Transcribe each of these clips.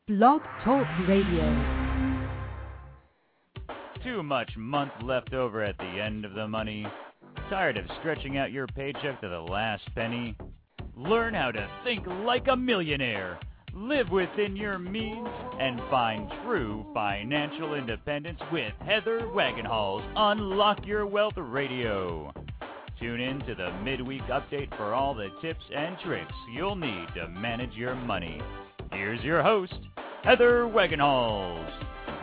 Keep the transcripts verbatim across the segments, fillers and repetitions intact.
Blog Talk Radio. Too much month left over at the end of the money? Tired of stretching out your paycheck to the last penny? Learn how to think like a millionaire, live within your means, and find true financial independence with Heather Wagenhals' Unlock Your Wealth Radio. Tune in to the midweek update for all the tips and tricks you'll need to manage your money. Here's your host, Heather Wagenhals.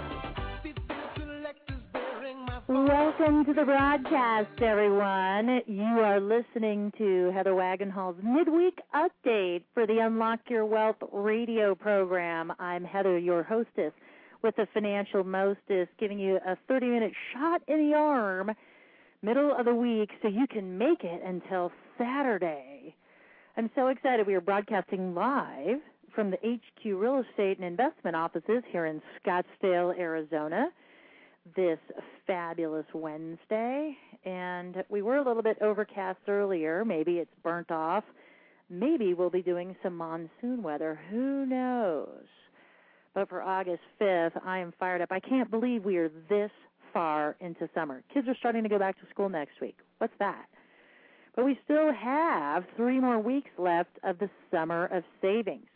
Welcome to the broadcast, everyone. You are listening to Heather Wagenhals' midweek update for the Unlock Your Wealth radio program. I'm Heather, your hostess, with the Financial Mostess, giving you a thirty-minute shot in the arm, middle of the week, so you can make it until Saturday. I'm so excited. We are broadcasting live from the H Q Real Estate and Investment offices here in Scottsdale, Arizona, this fabulous Wednesday. And we were a little bit overcast earlier. Maybe it's burnt off. Maybe we'll be doing some monsoon weather. Who knows? But for August fifth, I am fired up. I can't believe we are this far into summer. Kids are starting to go back to school next week. What's that? But we still have three more weeks left of the summer of savings.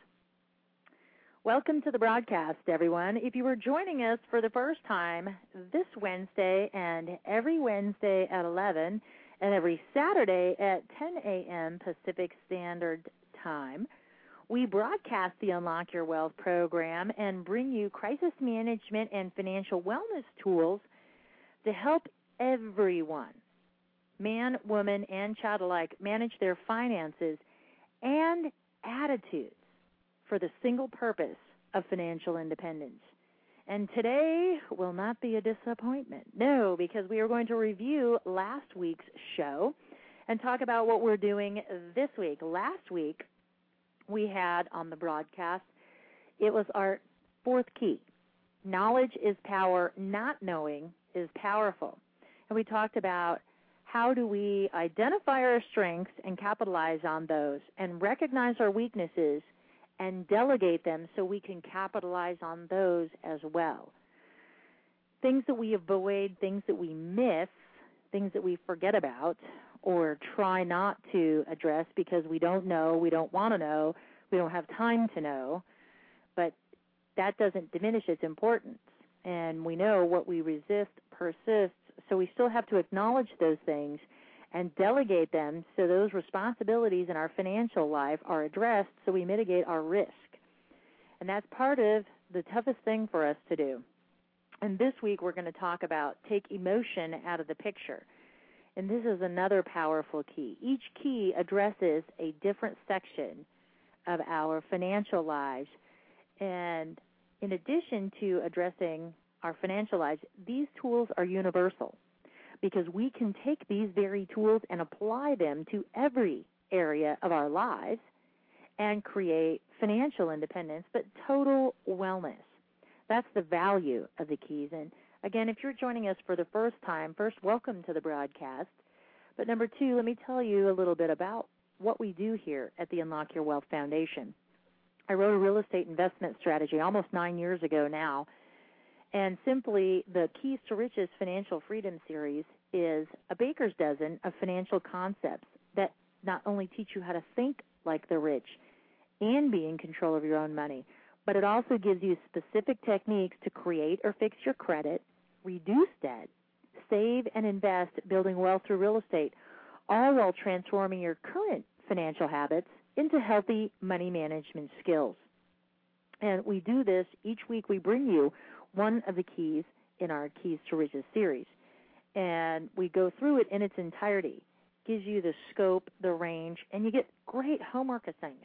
Welcome to the broadcast, everyone. If you were joining us for the first time this Wednesday and every Wednesday at eleven and every Saturday at ten a.m. Pacific Standard Time, we broadcast the Unlock Your Wealth program and bring you crisis management and financial wellness tools to help everyone, man, woman, and child alike, manage their finances and attitudes for the single purpose of financial independence. And today will not be a disappointment. No, because we are going to review last week's show and talk about what we're doing this week. Last week we had on the broadcast, it was our fourth key. Knowledge is power, not knowing is powerful. And we talked about how do we identify our strengths and capitalize on those and recognize our weaknesses and delegate them so we can capitalize on those as well. Things that we avoid, things that we miss, things that we forget about or try not to address because we don't know, we don't want to know, we don't have time to know, but that doesn't diminish its importance. And we know what we resist persists, so we still have to acknowledge those things and delegate them so those responsibilities in our financial life are addressed so we mitigate our risk. And that's part of the toughest thing for us to do. And this week we're going to talk about take emotion out of the picture. And this is another powerful key. Each key addresses a different section of our financial lives. And in addition to addressing our financial lives, these tools are universal, because we can take these very tools and apply them to every area of our lives and create financial independence, but total wellness. That's the value of the keys. And again, if you're joining us for the first time, first, welcome to the broadcast. But number two, let me tell you a little bit about what we do here at the Unlock Your Wealth Foundation. I wrote a real estate investment strategy almost nine years ago now. And simply, the Keys to Riches Financial Freedom Series is a baker's dozen of financial concepts that not only teach you how to think like the rich and be in control of your own money, but it also gives you specific techniques to create or fix your credit, reduce debt, save and invest, building wealth through real estate, all while transforming your current financial habits into healthy money management skills. And we do this each week. We bring you one of the keys in our Keys to Riches series, and we go through it in its entirety. Gives you the scope, the range, and you get great homework assignments.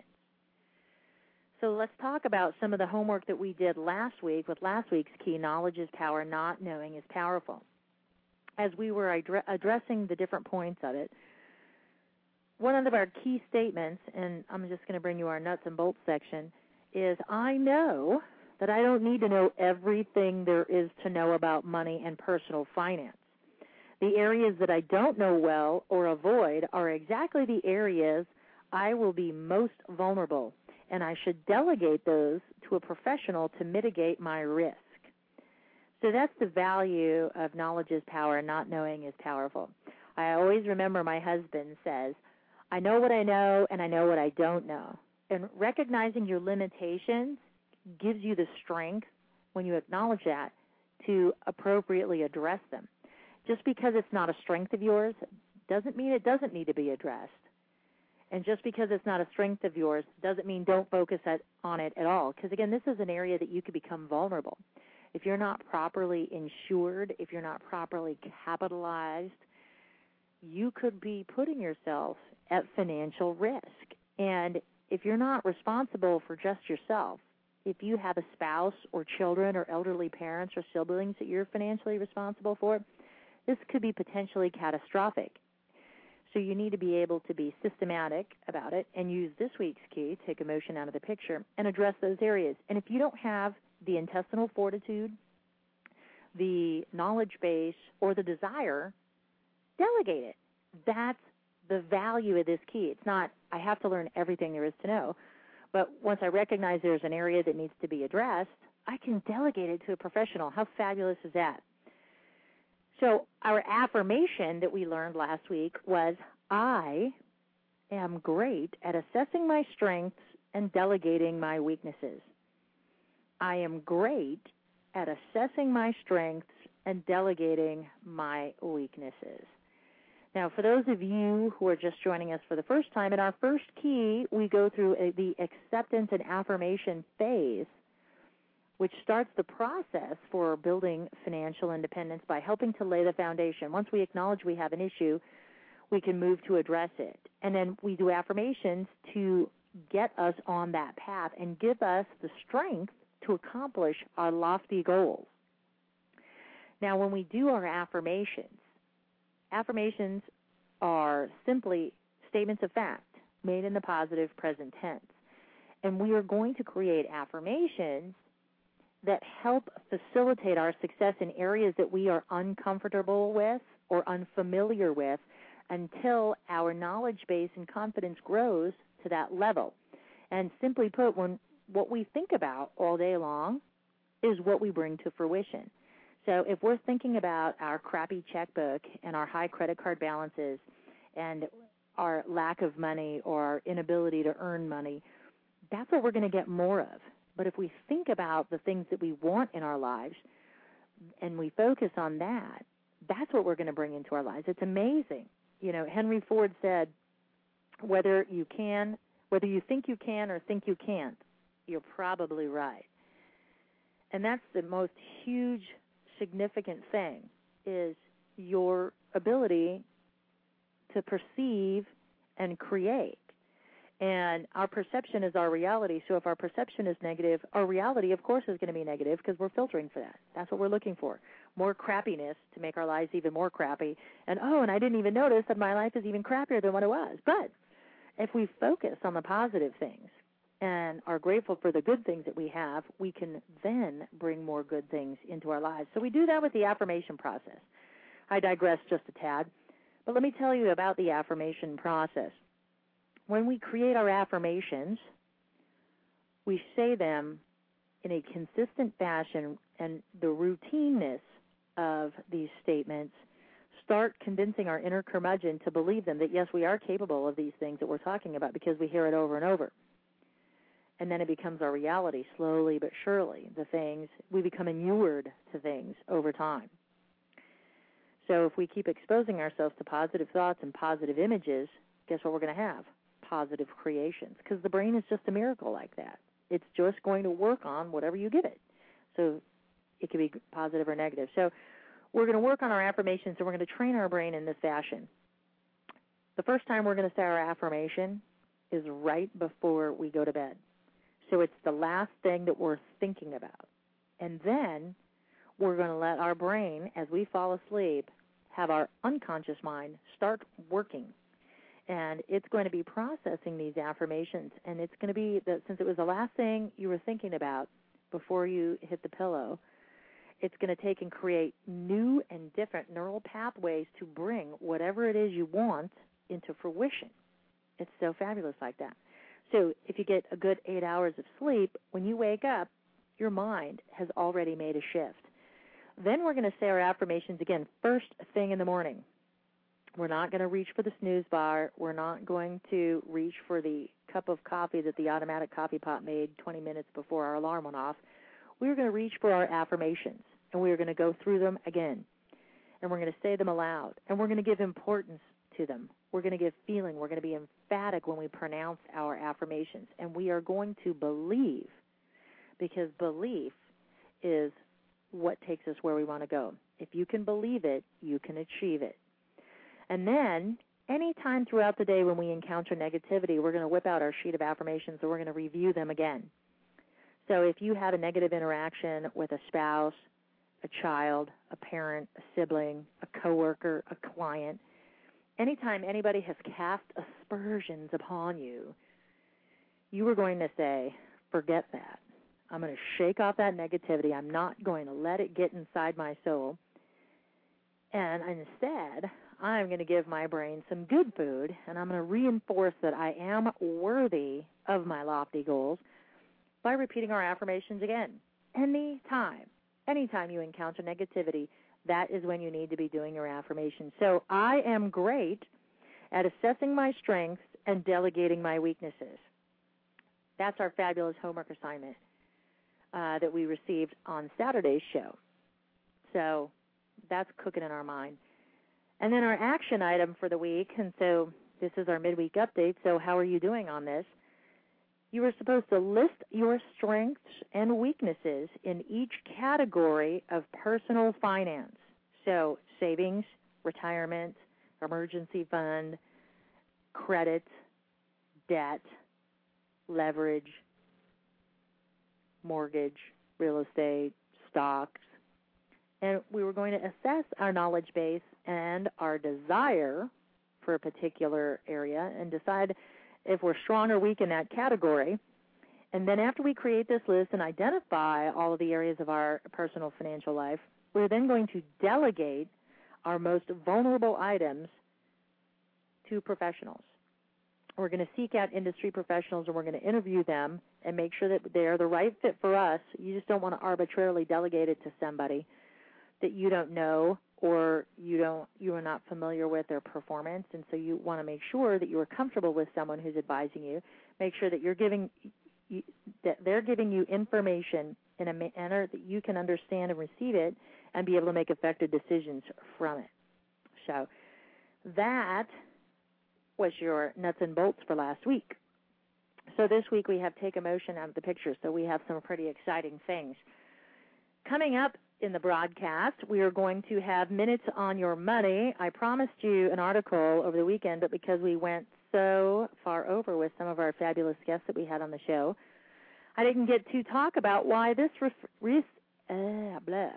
So let's talk about some of the homework that we did last week with last week's key, knowledge is power, not knowing is powerful. As we were addre- addressing the different points of it, one of our key statements, and I'm just going to bring you our nuts and bolts section, is I know that I don't need to know everything there is to know about money and personal finance. The areas that I don't know well or avoid are exactly the areas I will be most vulnerable and I should delegate those to a professional to mitigate my risk. So that's the value of knowledge is power, and not knowing is powerful. I always remember my husband says, I know what I know and I know what I don't know. And recognizing your limitations gives you the strength, when you acknowledge that, to appropriately address them. Just because it's not a strength of yours doesn't mean it doesn't need to be addressed. And just because it's not a strength of yours doesn't mean don't focus at, on it at all. Because, again, this is an area that you could become vulnerable. If you're not properly insured, if you're not properly capitalized, you could be putting yourself at financial risk. And if you're not responsible for just yourself, if you have a spouse or children or elderly parents or siblings that you're financially responsible for, this could be potentially catastrophic. So you need to be able to be systematic about it and use this week's key, take emotion out of the picture, and address those areas. And if you don't have the intestinal fortitude, the knowledge base, or the desire, delegate it. That's the value of this key. It's not, I have to learn everything there is to know. But once I recognize there's an area that needs to be addressed, I can delegate it to a professional. How fabulous is that? So our affirmation that we learned last week was, I am great at assessing my strengths and delegating my weaknesses. I am great at assessing my strengths and delegating my weaknesses. Now, for those of you who are just joining us for the first time, in our first key, we go through a, the acceptance and affirmation phase, which starts the process for building financial independence by helping to lay the foundation. Once we acknowledge we have an issue, we can move to address it. And then we do affirmations to get us on that path and give us the strength to accomplish our lofty goals. Now, when we do our affirmations, affirmations are simply statements of fact made in the positive present tense. And we are going to create affirmations that help facilitate our success in areas that we are uncomfortable with or unfamiliar with until our knowledge base and confidence grows to that level. And simply put, when what we think about all day long is what we bring to fruition. So if we're thinking about our crappy checkbook and our high credit card balances and our lack of money or our inability to earn money, that's what we're going to get more of. But if we think about the things that we want in our lives and we focus on that, that's what we're going to bring into our lives. It's amazing. You know, Henry Ford said, whether you can, whether you think you can or think you can't, you're probably right. And that's the most huge, significant thing, is your ability to perceive and create. And our perception is our reality. So if our perception is negative, our reality, of course, is going to be negative because we're filtering for that. That's what we're looking for. More crappiness to make our lives even more crappy. And, oh, and I didn't even notice that my life is even crappier than what it was. But if we focus on the positive things and are grateful for the good things that we have, we can then bring more good things into our lives. So we do that with the affirmation process. I digress just a tad. But let me tell you about the affirmation process. When we create our affirmations, we say them in a consistent fashion, and the routineness of these statements start convincing our inner curmudgeon to believe them, that, yes, we are capable of these things that we're talking about because we hear it over and over. And then it becomes our reality, slowly but surely. The things, we become inured to things over time. So if we keep exposing ourselves to positive thoughts and positive images, guess what we're going to have? Positive creations, because the brain is just a miracle like that. It's just going to work on whatever you give it. So it can be positive or negative. So we're going to work on our affirmations, and we're going to train our brain in this fashion. The first time we're going to say our affirmation is right before we go to bed. So it's the last thing that we're thinking about. And then we're going to let our brain, as we fall asleep, have our unconscious mind start working. And it's going to be processing these affirmations. And it's going to be, that since it was the last thing you were thinking about before you hit the pillow, it's going to take and create new and different neural pathways to bring whatever it is you want into fruition. It's so fabulous like that. So if you get a good eight hours of sleep, when you wake up, your mind has already made a shift. Then we're going to say our affirmations again first thing in the morning. We're not going to reach for the snooze bar. We're not going to reach for the cup of coffee that the automatic coffee pot made twenty minutes before our alarm went off. We're going to reach for our affirmations, and we're going to go through them again. And we're going to say them aloud, and we're going to give importance to them. We're going to give feeling. We're going to be emphatic when we pronounce our affirmations, and we are going to believe, because belief is what takes us where we want to go. If you can believe it, you can achieve it. And then any time throughout the day when we encounter negativity, we're going to whip out our sheet of affirmations and we're going to review them again. So if you have a negative interaction with a spouse, a child, a parent, a sibling, a coworker, a client, anytime anybody has cast aspersions upon you, you are going to say, forget that. I'm going to shake off that negativity. I'm not going to let it get inside my soul. And instead, I'm going to give my brain some good food, and I'm going to reinforce that I am worthy of my lofty goals by repeating our affirmations again. Anytime, anytime you encounter negativity, that is when you need to be doing your affirmations. So I am great at assessing my strengths and delegating my weaknesses. That's our fabulous homework assignment uh, that we received on Saturday's show. So that's cooking in our mind. And then our action item for the week, and so this is our midweek update, so how are you doing on this? You are supposed to list your strengths and weaknesses in each category of personal finance. So savings, retirement, emergency fund, credit, debt, leverage, mortgage, real estate, stocks. And we were going to assess our knowledge base and our desire for a particular area and decide if we're strong or weak in that category. And then after we create this list and identify all of the areas of our personal financial life, we're then going to delegate our most vulnerable items to professionals. We're going to seek out industry professionals, and we're going to interview them and make sure that they're the right fit for us. You just don't want to arbitrarily delegate it to somebody that you don't know or you don't you are not familiar with their performance, and so you want to make sure that you are comfortable with someone who's advising you. Make sure that you're giving you, that they're giving you information in a manner that you can understand and receive it and be able to make effective decisions from it. So that was your nuts and bolts for last week. So this week we have take emotion out of the picture, so we have some pretty exciting things. Coming up in the broadcast, we are going to have Minutes on Your Money. I promised you an article over the weekend, but because we went so far over with some of our fabulous guests that we had on the show, I didn't get to talk about why this ref- re- uh, blah.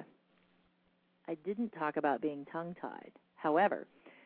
I didn't talk about being tongue-tied. However,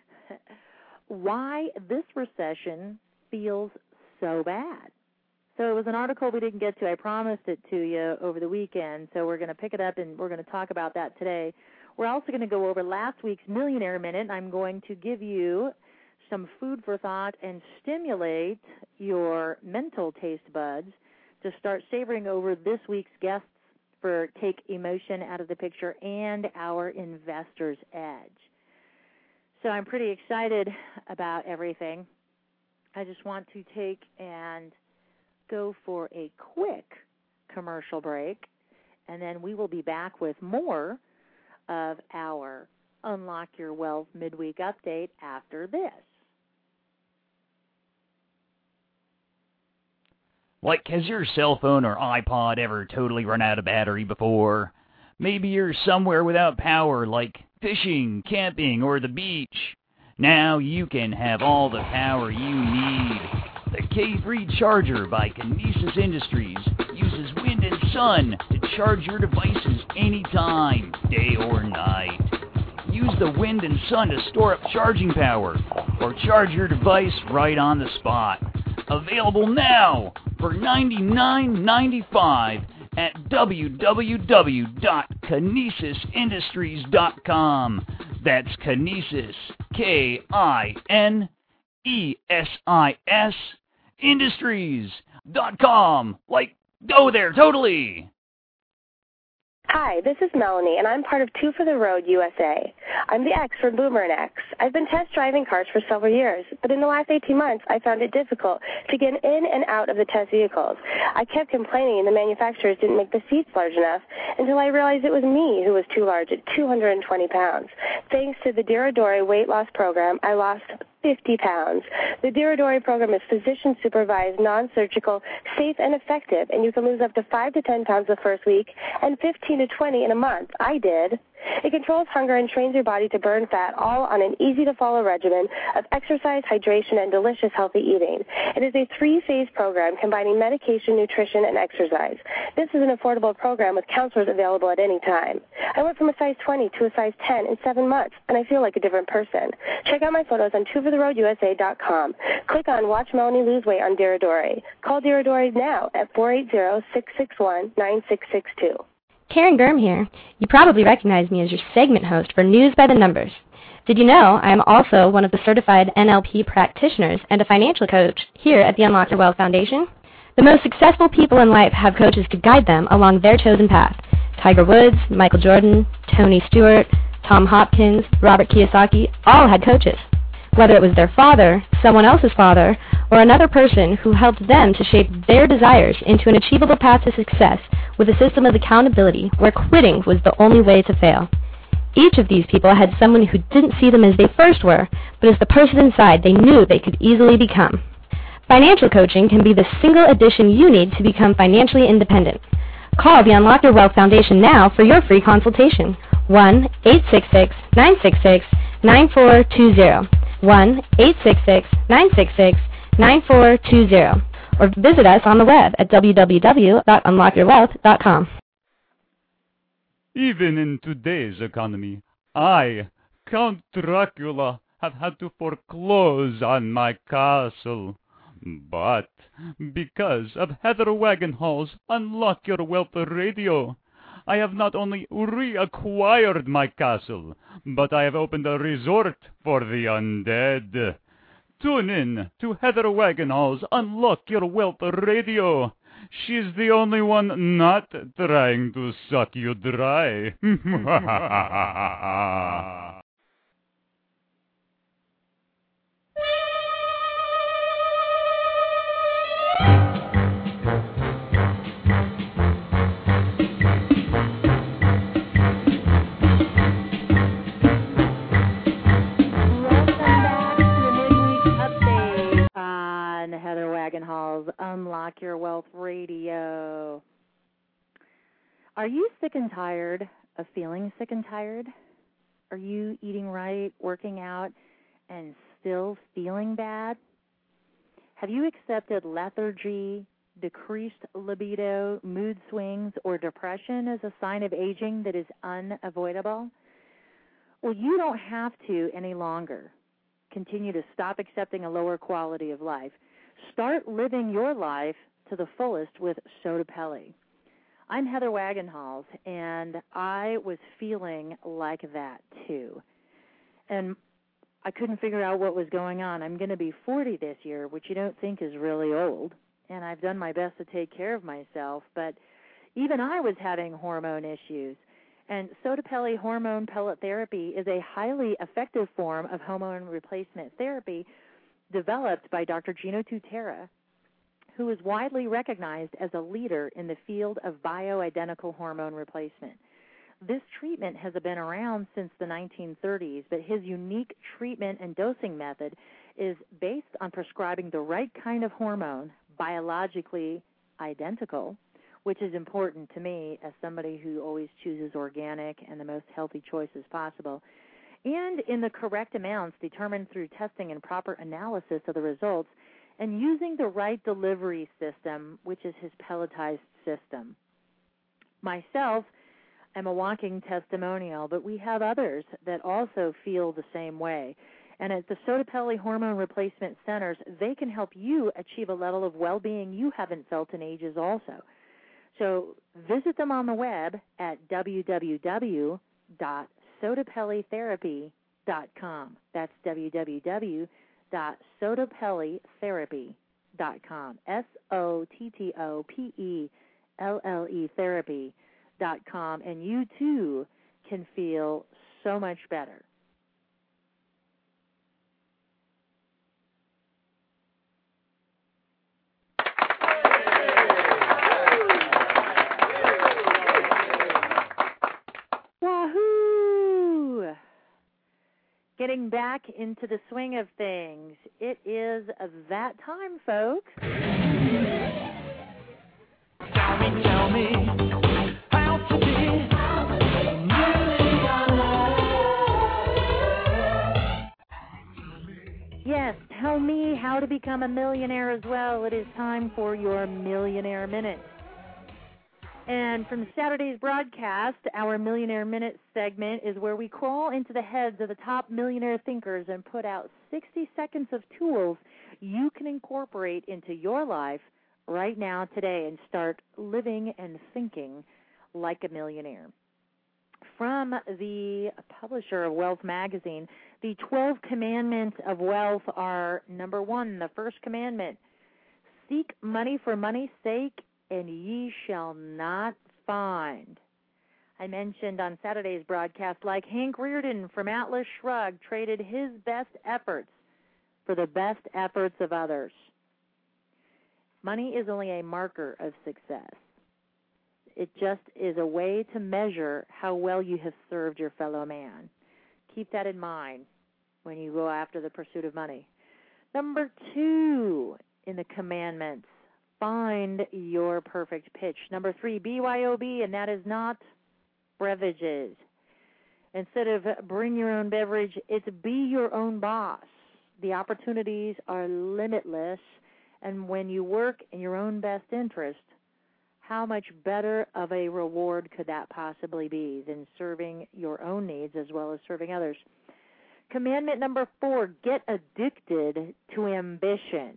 why this recession feels so bad. So it was an article we didn't get to. I promised it to you over the weekend, so we're going to pick it up and we're going to talk about that today. We're also going to go over last week's Millionaire Minute, and I'm going to give you some food for thought and stimulate your mental taste buds to start savoring over this week's guests for Take Emotion Out of the Picture and our Investor's Edge. So I'm pretty excited about everything. I just want to take and go for a quick commercial break, and then we will be back with more of our Unlock Your Wealth midweek update after this. Like, has your cell phone or iPod ever totally run out of battery before? Maybe you're somewhere without power, like fishing, camping, or the beach. Now you can have all the power you need. The K three Charger by Kinesis Industries uses wind and sun to charge your devices anytime, day or night. Use the wind and sun to store up charging power or charge your device right on the spot. Available now for ninety-nine ninety-five at w w w dot kinesis industries dot com. That's Kinesis, K I N E S I S, industries dot com. Like, go there, totally. Hi, this is Melanie, and I'm part of Two for the Road U S A. I'm the X from Boomer and X. I've been test driving cars for several years, but in the last eighteen months, I found it difficult to get in and out of the test vehicles. I kept complaining the manufacturers didn't make the seats large enough until I realized it was me who was too large at two hundred twenty pounds. Thanks to the Diradori weight loss program, I lost fifty pounds. The Diradori program is physician-supervised, non-surgical, safe, and effective, and you can lose up to five to ten pounds the first week and fifteen to twenty in a month. I did. It controls hunger and trains your body to burn fat, all on an easy-to-follow regimen of exercise, hydration, and delicious healthy eating. It is a three-phase program combining medication, nutrition, and exercise. This is an affordable program with counselors available at any time. I went from a size twenty to a size ten in seven months, and I feel like a different person. Check out my photos on two for the road U S A dot com. Click on Watch Melanie Lose Weight on Diradori. Call Diradori now at four eight zero, six six one, nine six six two. Karen Gurm here. You probably recognize me as your segment host for News by the Numbers. Did you know I am also one of the certified N L P practitioners and a financial coach here at the Unlock Your Wealth Foundation? The most successful people in life have coaches to guide them along their chosen path. Tiger Woods, Michael Jordan, Tony Stewart, Tom Hopkins, Robert Kiyosaki, all had coaches. Whether it was their father, someone else's father, or another person who helped them to shape their desires into an achievable path to success with a system of accountability where quitting was the only way to fail. Each of these people had someone who didn't see them as they first were, but as the person inside they knew they could easily become. Financial coaching can be the single addition you need to become financially independent. Call the Unlock Your Wealth Foundation now for your free consultation. one eight six six, nine six six, nine four two zero. one eight six six, nine six six, nine four two zero. Or visit us on the web at w w w dot unlock your wealth dot com. Even in today's economy, I, Count Dracula, have had to foreclose on my castle. But because of Heather Wagenhall's Unlock Your Wealth Radio, I have not only reacquired my castle, but I have opened a resort for the undead. Tune in to Heather Wagenhall's Unlock Your Wealth Radio. She's the only one not trying to suck you dry. Heather Wagenhall's Unlock Your Wealth Radio. Are you sick and tired of feeling sick and tired? Are you eating right, working out, and still feeling bad? Have you accepted lethargy, decreased libido, mood swings, or depression as a sign of aging that is unavoidable? Well, you don't have to any longer. Continue to stop accepting a lower quality of life. Start living your life to the fullest with Sotapelli. I'm Heather Wagenhals, and I was feeling like that too. And I couldn't figure out what was going on. I'm going to be forty this year, which you don't think is really old, and I've done my best to take care of myself, but even I was having hormone issues. And Sotapelli hormone pellet therapy is a highly effective form of hormone replacement therapy developed by Doctor Gino Tutera, who is widely recognized as a leader in the field of bioidentical hormone replacement. This treatment has been around since the nineteen thirties, but his unique treatment and dosing method is based on prescribing the right kind of hormone, biologically identical, which is important to me as somebody who always chooses organic and the most healthy choices possible, and in the correct amounts determined through testing and proper analysis of the results, and using the right delivery system, which is his pelletized system. Myself, I'm a walking testimonial, but we have others that also feel the same way. And at the Sotapelli Hormone Replacement Centers, they can help you achieve a level of well-being you haven't felt in ages also. So visit them on the web at w w w dot sotapelli therapy dot com. That's w w w dot sotapelli therapy dot com. S O T T O P E L L E therapy dot com, and you too can feel so much better. Wahoo! Getting back into the swing of things. It is that time, folks. Tell me, tell me how to be a millionaire. Yes, tell me how to become a millionaire as well. It is time for your Millionaire Minute. And from Saturday's broadcast, our Millionaire Minute segment is where we crawl into the heads of the top millionaire thinkers and put out sixty seconds of tools you can incorporate into your life right now, today, and start living and thinking like a millionaire. From the publisher of Wealth Magazine, the twelve Commandments of Wealth are, number one, the first commandment: seek money for money's sake, and ye shall not find. I mentioned on Saturday's broadcast, like Hank Rearden from Atlas Shrugged traded his best efforts for the best efforts of others. Money is only a marker of success. It just is a way to measure how well you have served your fellow man. Keep that in mind when you go after the pursuit of money. Number two in the commandments: find your perfect pitch. Number three, B Y O B, and that is not beverages. Instead of bring your own beverage, it's be your own boss. The opportunities are limitless, and when you work in your own best interest, how much better of a reward could that possibly be than serving your own needs as well as serving others? Commandment number four, get addicted to ambition.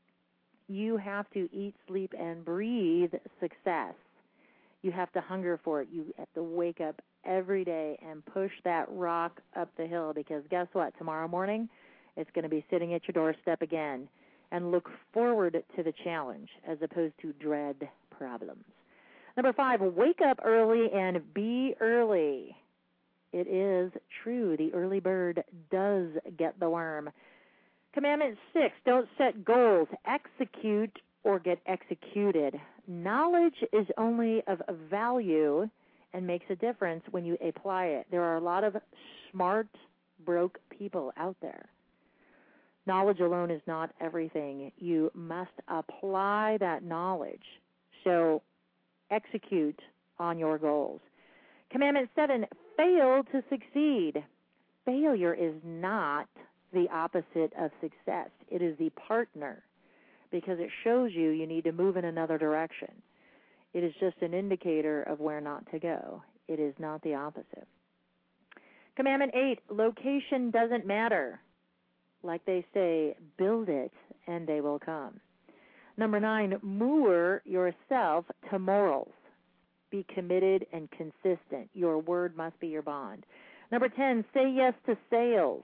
You have to eat, sleep, and breathe success. You have to hunger for it. You have to wake up every day and push that rock up the hill, because guess what? Tomorrow morning, it's going to be sitting at your doorstep again. And look forward to the challenge as opposed to dread problems. Number five, wake up early and be early. It is true. The early bird does get the worm. Commandment six, don't set goals. Execute or get executed. Knowledge is only of value and makes a difference when you apply it. There are a lot of smart, broke people out there. Knowledge alone is not everything. You must apply that knowledge. So execute on your goals. Commandment seven, fail to succeed. Failure is not the opposite of success. It is the partner, because it shows you you need to move in another direction. It is just an indicator of where not to go. It is not the opposite. Commandment eight, location doesn't matter. Like they say, build it and they will come. Number nine, moor yourself to morals. Be committed and consistent. Your word must be your bond. Number ten, say yes to sales.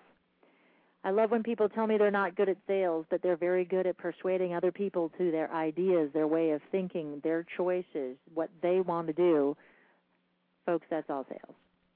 I love when people tell me they're not good at sales, but they're very good at persuading other people to their ideas, their way of thinking, their choices, what they want to do. Folks, that's all sales.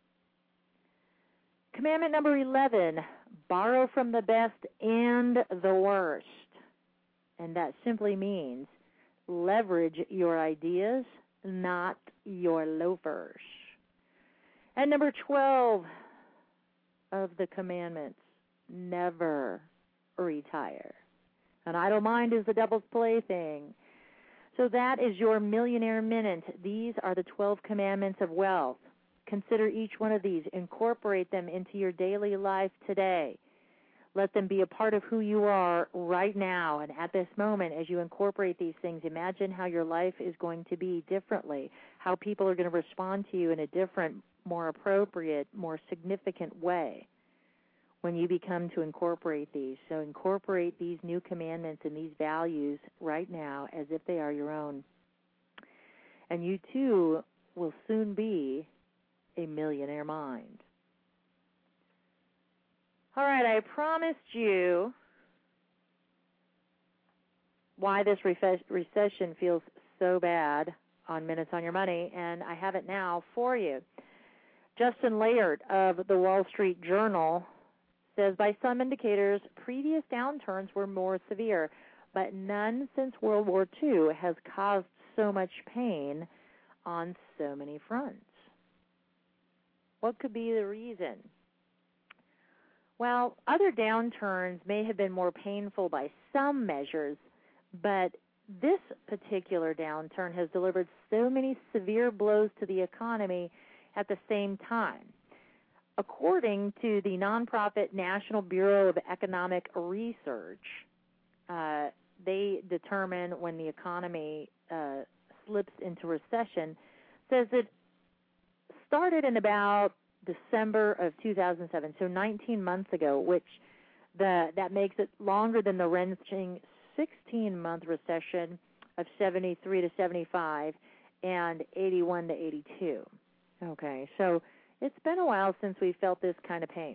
Commandment number eleven, borrow from the best and the worst. And that simply means leverage your ideas, not your loafers. And number twelve of the commandments, never retire. An idle mind is the devil's plaything. So that is your Millionaire Minute. These are the twelve commandments of wealth. Consider each one of these. Incorporate them into your daily life today. Let them be a part of who you are right now. And at this moment, as you incorporate these things, imagine how your life is going to be differently, how people are going to respond to you in a different, more appropriate, more significant way when you become to incorporate these. So incorporate these new commandments and these values right now as if they are your own. And you too will soon be a millionaire mind. All right, I promised you why this refe- recession feels so bad on Minutes on Your Money, and I have it now for you. Justin Layard of the Wall Street Journal says, by some indicators, previous downturns were more severe, but none since World War Two has caused so much pain on so many fronts. What could be the reason? Well, other downturns may have been more painful by some measures, but this particular downturn has delivered so many severe blows to the economy at the same time. According to the nonprofit National Bureau of Economic Research, uh, they determine when the economy uh, slips into recession, says it started in about December of two thousand seven, so nineteen months ago, which the that makes it longer than the wrenching sixteen-month recession of seventy-three to seventy-five and eighty-one to eighty-two. Okay, so it's been a while since we felt this kind of pain.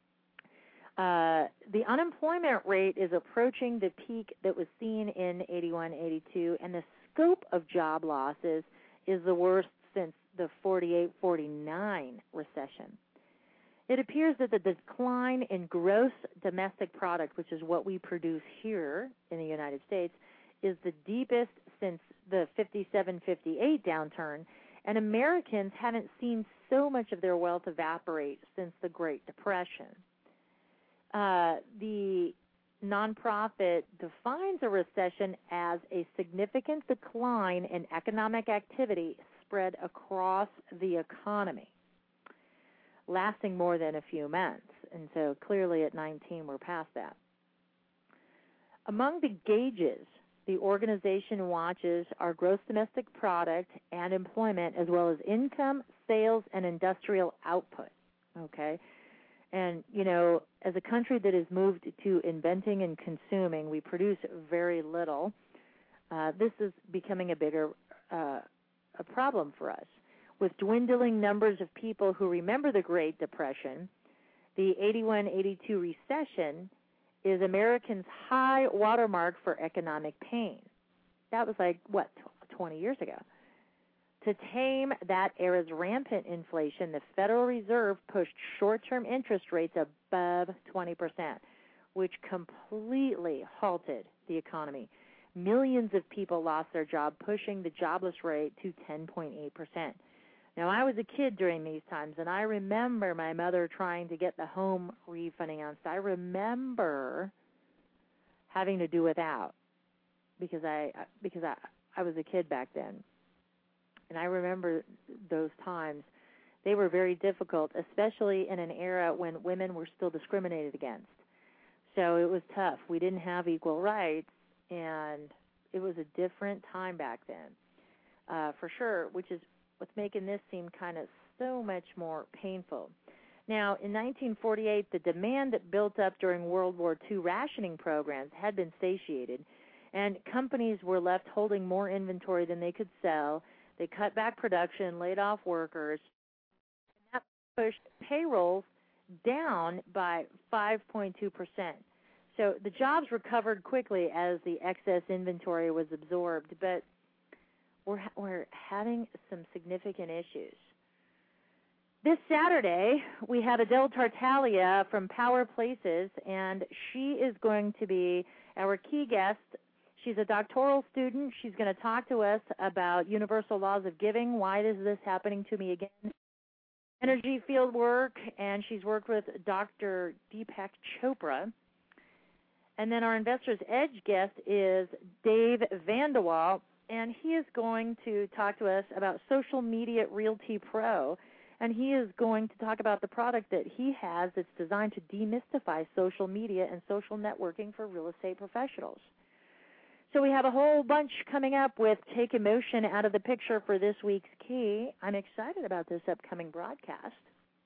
Uh, the unemployment rate is approaching the peak that was seen in eighty-one, eighty-two, and the scope of job losses is the worst since the forty-eight forty-nine recession. It appears that the decline in gross domestic product, which is what we produce here in the United States, is the deepest since the fifty-seven fifty-eight downturn, and Americans haven't seen so much of their wealth evaporate since the Great Depression. Uh, the nonprofit defines a recession as a significant decline in economic activity spread across the economy, lasting more than a few months. And so clearly at nineteen, we're past that. Among the gauges the organization watches are gross domestic product and employment, as well as income, sales, and industrial output. Okay? And, you know, as a country that has moved to inventing and consuming, we produce very little. Uh, this is becoming a bigger uh, a problem for us. With dwindling numbers of people who remember the Great Depression, the eighty-one eighty-two recession is Americans' high watermark for economic pain. That was like, what, twenty years ago. To tame that era's rampant inflation, the Federal Reserve pushed short-term interest rates above twenty percent, which completely halted the economy. Millions of people lost their job, pushing the jobless rate to ten point eight percent. Now, I was a kid during these times, and I remember my mother trying to get the home refinanced. I remember having to do without because I because I, I was a kid back then. And I remember those times. They were very difficult, especially in an era when women were still discriminated against. So it was tough. We didn't have equal rights, and it was a different time back then, uh, for sure, which is what's making this seem kind of so much more painful. Now, in nineteen forty-eight, the demand that built up during World War Two rationing programs had been satiated, and companies were left holding more inventory than they could sell. They cut back production, laid off workers, and that pushed payrolls down by five point two percent. So the jobs recovered quickly as the excess inventory was absorbed, but we're, we're having some significant issues. This Saturday, we have Adele Tartaglia from Power Places, and she is going to be our key guest. She's a doctoral student. She's going to talk to us about universal laws of giving. Why is this happening to me again? Energy field work, and she's worked with Doctor Deepak Chopra. And then our Investor's Edge guest is Dave Vanderwall, and he is going to talk to us about Social Media Realty Pro. And he is going to talk about the product that he has that's designed to demystify social media and social networking for real estate professionals. So we have a whole bunch coming up with Take Emotion out of the picture for this week's key. I'm excited about this upcoming broadcast.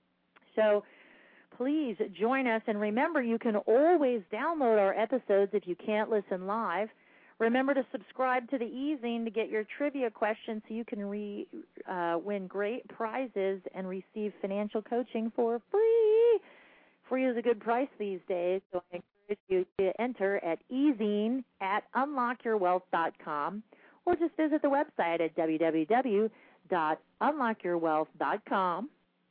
So please join us. And remember, you can always download our episodes if you can't listen live. Remember to subscribe to the e-zine to get your trivia questions so you can re, uh, win great prizes and receive financial coaching for free. Free is a good price these days, so I encourage you to enter at ezine at unlock your wealth dot com, or just visit the website at w w w dot unlock your wealth dot com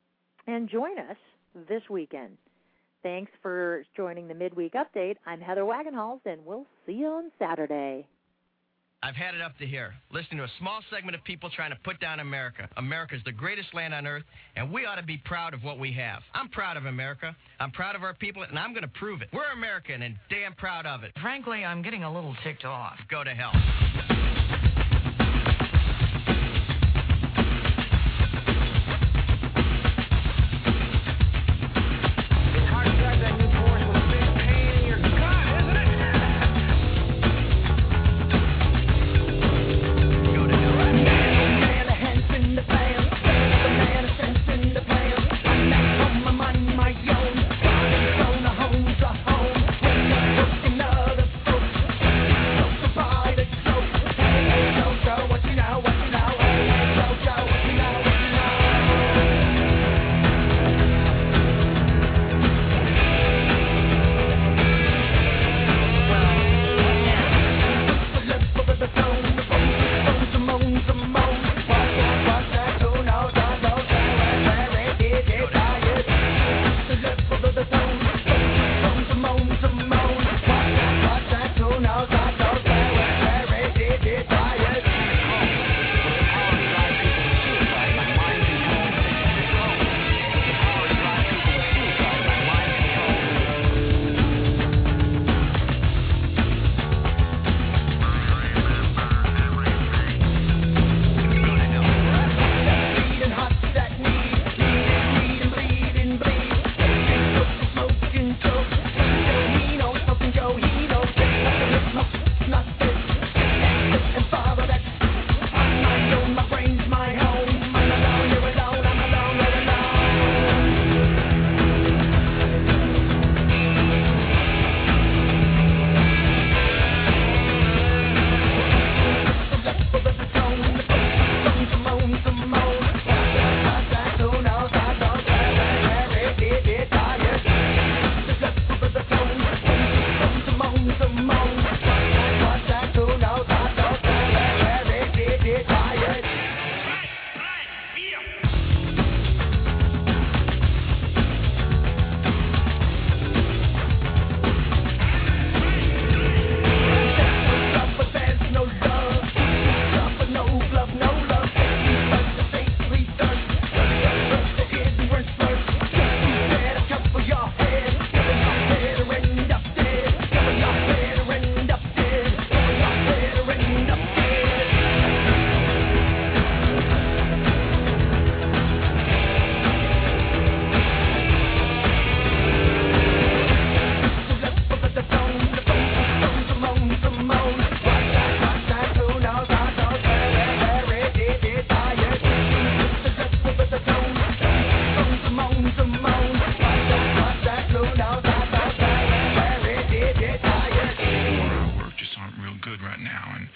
and join us this weekend. Thanks for joining the Midweek Update. I'm Heather Wagenhals, and we'll see you on Saturday. I've had it up to here, listening to a small segment of people trying to put down America. America's the greatest land on earth, and we ought to be proud of what we have. I'm proud of America. I'm proud of our people, and I'm going to prove it. We're American and damn proud of it. Frankly, I'm getting a little ticked off. Go to hell.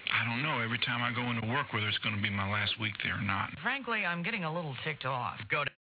Frankly, I'm getting a little ticked off. Go to